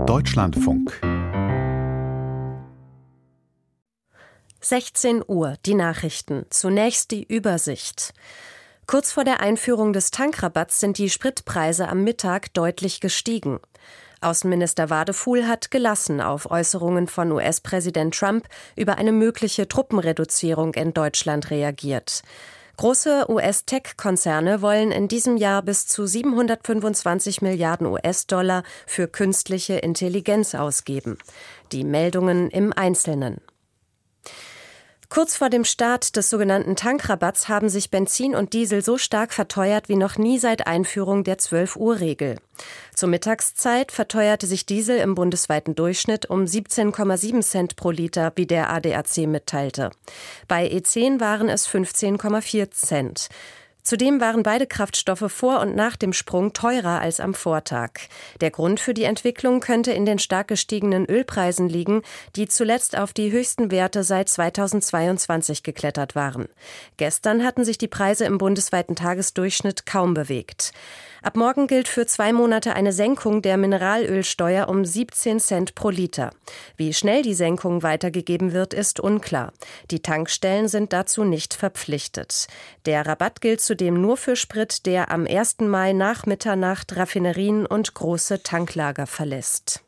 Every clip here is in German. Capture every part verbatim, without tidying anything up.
Deutschlandfunk. sechzehn Uhr, die Nachrichten. Zunächst die Übersicht. Kurz vor der Einführung des Tankrabatts sind die Spritpreise am Mittag deutlich gestiegen. Außenminister Wadefuhl hat gelassen auf Äußerungen von U S-Präsident Trump über eine mögliche Truppenreduzierung in Deutschland reagiert. Große U S-Tech-Konzerne wollen in diesem Jahr bis zu siebenhundertfünfundzwanzig Milliarden U S-Dollar für künstliche Intelligenz ausgeben. Die Meldungen im Einzelnen. Kurz vor dem Start des sogenannten Tankrabatts haben sich Benzin und Diesel so stark verteuert wie noch nie seit Einführung der zwölf-Uhr-Regel. Zur Mittagszeit verteuerte sich Diesel im bundesweiten Durchschnitt um siebzehn Komma sieben Cent pro Liter, wie der A D A C mitteilte. Bei E zehn waren es fünfzehn Komma vier Cent. Zudem waren beide Kraftstoffe vor und nach dem Sprung teurer als am Vortag. Der Grund für die Entwicklung könnte in den stark gestiegenen Ölpreisen liegen, die zuletzt auf die höchsten Werte seit zweitausendzweiundzwanzig geklettert waren. Gestern hatten sich die Preise im bundesweiten Tagesdurchschnitt kaum bewegt. Ab morgen gilt für zwei Monate eine Senkung der Mineralölsteuer um siebzehn Cent pro Liter. Wie schnell die Senkung weitergegeben wird, ist unklar. Die Tankstellen sind dazu nicht verpflichtet. Der Rabatt gilt zudem nur für Sprit, der am ersten Mai nach Mitternacht Raffinerien und große Tanklager verlässt.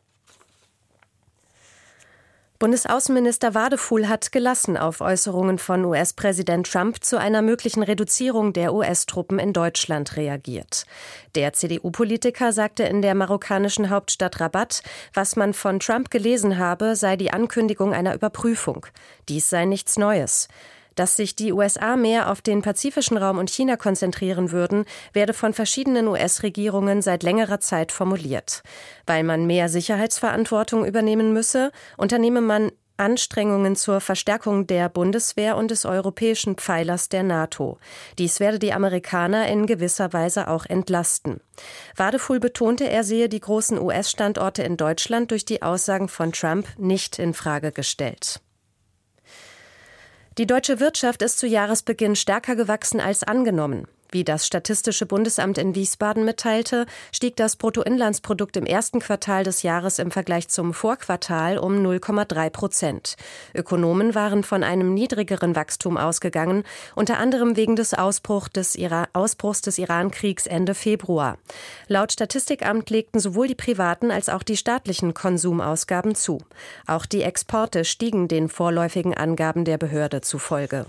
Bundesaußenminister Wadefuhl hat gelassen auf Äußerungen von U S-Präsident Trump zu einer möglichen Reduzierung der U S-Truppen in Deutschland reagiert. Der C D U-Politiker sagte in der marokkanischen Hauptstadt Rabat, was man von Trump gelesen habe, sei die Ankündigung einer Überprüfung. Dies sei nichts Neues. Dass sich die U S A mehr auf den pazifischen Raum und China konzentrieren würden, werde von verschiedenen U S-Regierungen seit längerer Zeit formuliert. Weil man mehr Sicherheitsverantwortung übernehmen müsse, unternehme man Anstrengungen zur Verstärkung der Bundeswehr und des europäischen Pfeilers der NATO. Dies werde die Amerikaner in gewisser Weise auch entlasten. Wadefuhl betonte, er sehe die großen U S-Standorte in Deutschland durch die Aussagen von Trump nicht in Frage gestellt. Die deutsche Wirtschaft ist zu Jahresbeginn stärker gewachsen als angenommen. Wie das Statistische Bundesamt in Wiesbaden mitteilte, stieg das Bruttoinlandsprodukt im ersten Quartal des Jahres im Vergleich zum Vorquartal um null Komma drei Prozent. Ökonomen waren von einem niedrigeren Wachstum ausgegangen, unter anderem wegen des Ausbruchs des, Ira- Ausbruchs des Iran-Kriegs Ende Februar. Laut Statistikamt legten sowohl die privaten als auch die staatlichen Konsumausgaben zu. Auch die Exporte stiegen den vorläufigen Angaben der Behörde zufolge.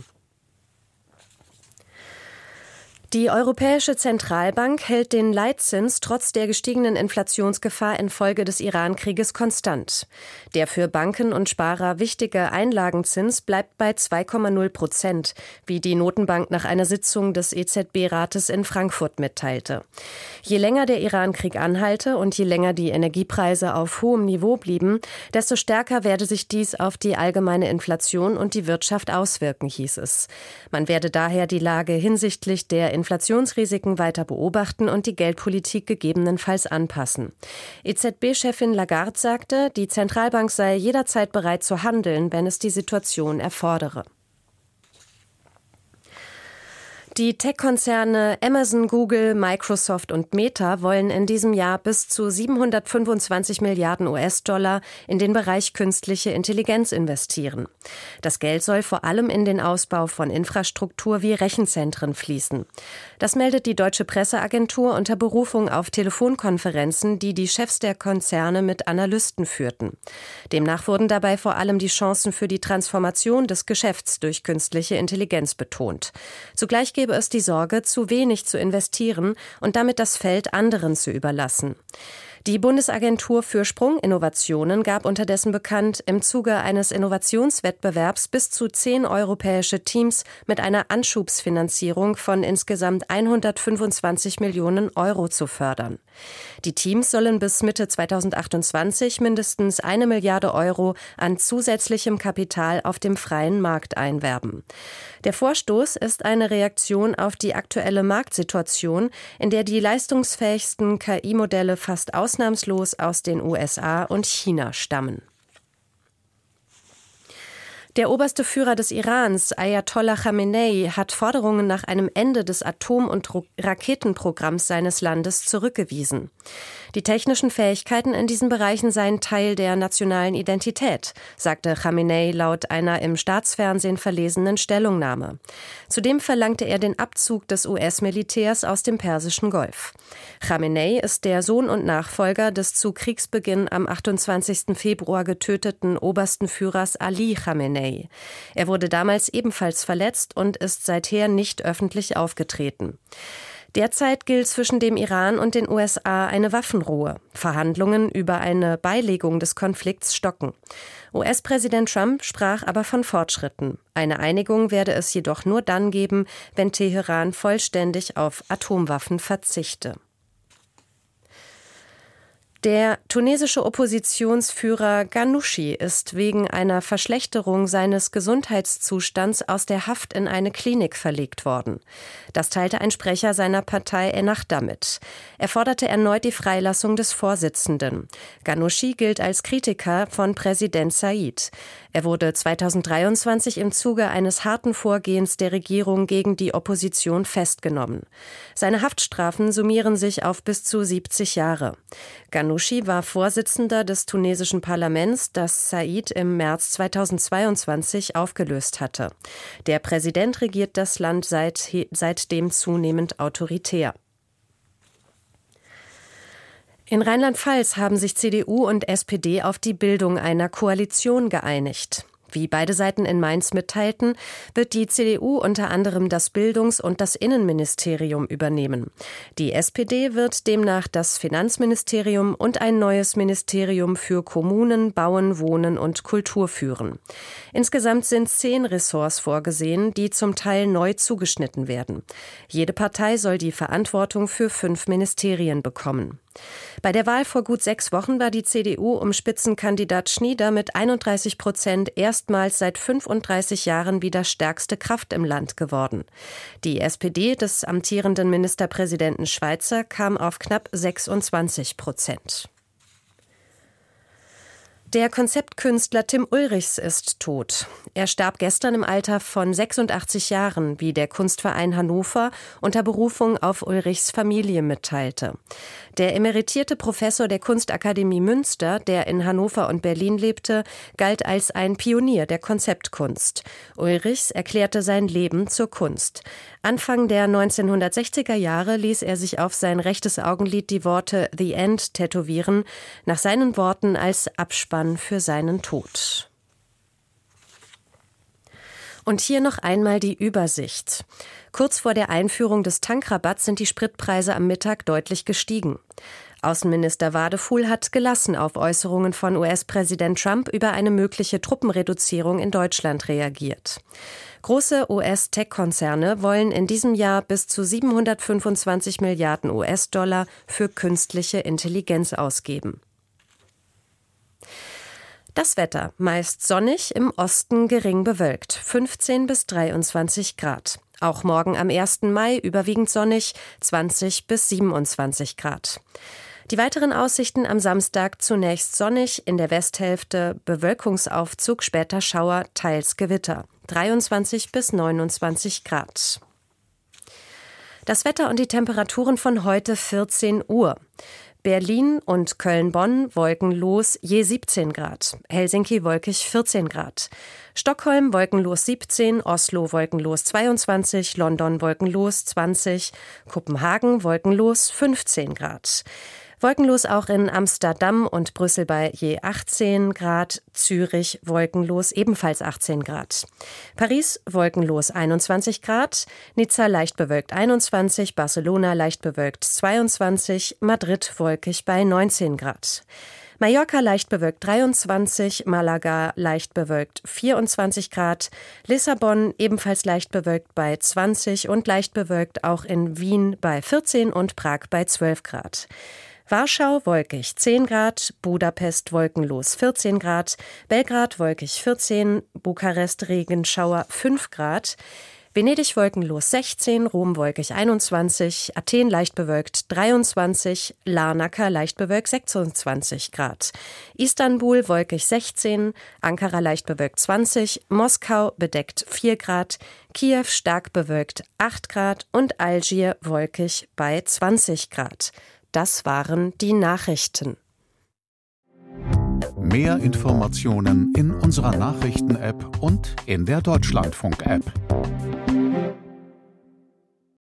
Die Europäische Zentralbank hält den Leitzins trotz der gestiegenen Inflationsgefahr infolge des Iran-Krieges konstant. Der für Banken und Sparer wichtige Einlagenzins bleibt bei zwei Komma null Prozent, wie die Notenbank nach einer Sitzung des E Z B-Rates in Frankfurt mitteilte. Je länger der Iran-Krieg anhalte und je länger die Energiepreise auf hohem Niveau blieben, desto stärker werde sich dies auf die allgemeine Inflation und die Wirtschaft auswirken, hieß es. Man werde daher die Lage hinsichtlich der Inflationsrisiken weiter beobachten und die Geldpolitik gegebenenfalls anpassen. E Z B-Chefin Lagarde sagte, die Zentralbank sei jederzeit bereit zu handeln, wenn es die Situation erfordere. Die Tech-Konzerne Amazon, Google, Microsoft und Meta wollen in diesem Jahr bis zu siebenhundertfünfundzwanzig Milliarden U S-Dollar in den Bereich künstliche Intelligenz investieren. Das Geld soll vor allem in den Ausbau von Infrastruktur wie Rechenzentren fließen. Das meldet die Deutsche Presseagentur unter Berufung auf Telefonkonferenzen, die die Chefs der Konzerne mit Analysten führten. Demnach wurden dabei vor allem die Chancen für die Transformation des Geschäfts durch künstliche Intelligenz betont. Zugleich gebe es die Sorge, zu wenig zu investieren und damit das Feld anderen zu überlassen. Die Bundesagentur für Sprunginnovationen gab unterdessen bekannt, im Zuge eines Innovationswettbewerbs bis zu zehn europäische Teams mit einer Anschubsfinanzierung von insgesamt hundertfünfundzwanzig Millionen Euro zu fördern. Die Teams sollen bis Mitte zweitausendachtundzwanzig mindestens eine Milliarde Euro an zusätzlichem Kapital auf dem freien Markt einwerben. Der Vorstoß ist eine Reaktion auf die aktuelle Marktsituation, in der die leistungsfähigsten K I-Modelle fast ausnahmslos aus den U S A und China stammen. Der oberste Führer des Irans, Ayatollah Khamenei, hat Forderungen nach einem Ende des Atom- und Raketenprogramms seines Landes zurückgewiesen. Die technischen Fähigkeiten in diesen Bereichen seien Teil der nationalen Identität, sagte Khamenei laut einer im Staatsfernsehen verlesenen Stellungnahme. Zudem verlangte er den Abzug des U S-Militärs aus dem Persischen Golf. Khamenei ist der Sohn und Nachfolger des zu Kriegsbeginn am achtundzwanzigsten Februar getöteten obersten Führers Ali Khamenei. Er wurde damals ebenfalls verletzt und ist seither nicht öffentlich aufgetreten. Derzeit gilt zwischen dem Iran und den U S A eine Waffenruhe. Verhandlungen über eine Beilegung des Konflikts stocken. U S-Präsident Trump sprach aber von Fortschritten. Eine Einigung werde es jedoch nur dann geben, wenn Teheran vollständig auf Atomwaffen verzichte. Der tunesische Oppositionsführer Ghannouchi ist wegen einer Verschlechterung seines Gesundheitszustands aus der Haft in eine Klinik verlegt worden. Das teilte ein Sprecher seiner Partei Ennahda mit. Er forderte erneut die Freilassung des Vorsitzenden. Ghannouchi gilt als Kritiker von Präsident Said. Er wurde zweitausenddreiundzwanzig im Zuge eines harten Vorgehens der Regierung gegen die Opposition festgenommen. Seine Haftstrafen summieren sich auf bis zu siebzig Jahre. Ghannouchi war Vorsitzender des tunesischen Parlaments, das Said im März zweitausendzweiundzwanzig aufgelöst hatte. Der Präsident regiert das Land seit, seitdem zunehmend autoritär. In Rheinland-Pfalz haben sich C D U und S P D auf die Bildung einer Koalition geeinigt. Wie beide Seiten in Mainz mitteilten, wird die C D U unter anderem das Bildungs- und das Innenministerium übernehmen. Die S P D wird demnach das Finanzministerium und ein neues Ministerium für Kommunen, Bauen, Wohnen und Kultur führen. Insgesamt sind zehn Ressorts vorgesehen, die zum Teil neu zugeschnitten werden. Jede Partei soll die Verantwortung für fünf Ministerien bekommen. Bei der Wahl vor gut sechs Wochen war die C D U um Spitzenkandidat Schnieder mit einunddreißig Prozent erstmals seit fünfunddreißig Jahren wieder stärkste Kraft im Land geworden. Die S P D des amtierenden Ministerpräsidenten Schweizer kam auf knapp sechsundzwanzig Prozent. Der Konzeptkünstler Tim Ulrichs ist tot. Er starb gestern im Alter von sechsundachtzig Jahren, wie der Kunstverein Hannover unter Berufung auf Ulrichs Familie mitteilte. Der emeritierte Professor der Kunstakademie Münster, der in Hannover und Berlin lebte, galt als ein Pionier der Konzeptkunst. Ulrichs erklärte sein Leben zur Kunst. Anfang der neunzehnhundertsechziger Jahre ließ er sich auf sein rechtes Augenlid die Worte The End tätowieren, nach seinen Worten als Abspann für seinen Tod. Und hier noch einmal die Übersicht. Kurz vor der Einführung des Tankrabatts sind die Spritpreise am Mittag deutlich gestiegen. Außenminister Wadefuhl hat gelassen auf Äußerungen von U S-Präsident Trump über eine mögliche Truppenreduzierung in Deutschland reagiert. Große U S-Tech-Konzerne wollen in diesem Jahr bis zu siebenhundertfünfundzwanzig Milliarden U S-Dollar für künstliche Intelligenz ausgeben. Das Wetter: meist sonnig, im Osten gering bewölkt, fünfzehn bis dreiundzwanzig Grad. Auch morgen am ersten Mai überwiegend sonnig, zwanzig bis siebenundzwanzig Grad. Die weiteren Aussichten am Samstag: zunächst sonnig, in der Westhälfte Bewölkungsaufzug, später Schauer, teils Gewitter, dreiundzwanzig bis neunundzwanzig Grad. Das Wetter und die Temperaturen von heute vierzehn Uhr. Berlin und Köln-Bonn wolkenlos je siebzehn Grad, Helsinki wolkig vierzehn Grad, Stockholm wolkenlos siebzehn, Oslo wolkenlos zweiundzwanzig, London wolkenlos zwanzig, Kopenhagen wolkenlos fünfzehn Grad. Wolkenlos auch in Amsterdam und Brüssel bei je achtzehn Grad, Zürich wolkenlos ebenfalls achtzehn Grad. Paris wolkenlos einundzwanzig Grad, Nizza leicht bewölkt einundzwanzig, Barcelona leicht bewölkt zweiundzwanzig, Madrid wolkig bei neunzehn Grad. Mallorca leicht bewölkt dreiundzwanzig, Malaga leicht bewölkt vierundzwanzig Grad, Lissabon ebenfalls leicht bewölkt bei zwanzig und leicht bewölkt auch in Wien bei vierzehn und Prag bei zwölf Grad. Warschau wolkig zehn Grad, Budapest wolkenlos vierzehn Grad, Belgrad wolkig vierzehn, Bukarest Regenschauer fünf Grad, Venedig wolkenlos sechzehn, Rom wolkig einundzwanzig, Athen leicht bewölkt dreiundzwanzig, Larnaca leicht bewölkt sechsundzwanzig Grad. Istanbul wolkig sechzehn, Ankara leicht bewölkt zwanzig, Moskau bedeckt vier Grad, Kiew stark bewölkt acht Grad und Algier wolkig bei zwanzig Grad. Das waren die Nachrichten. Mehr Informationen in unserer Nachrichten-App und in der Deutschlandfunk-App.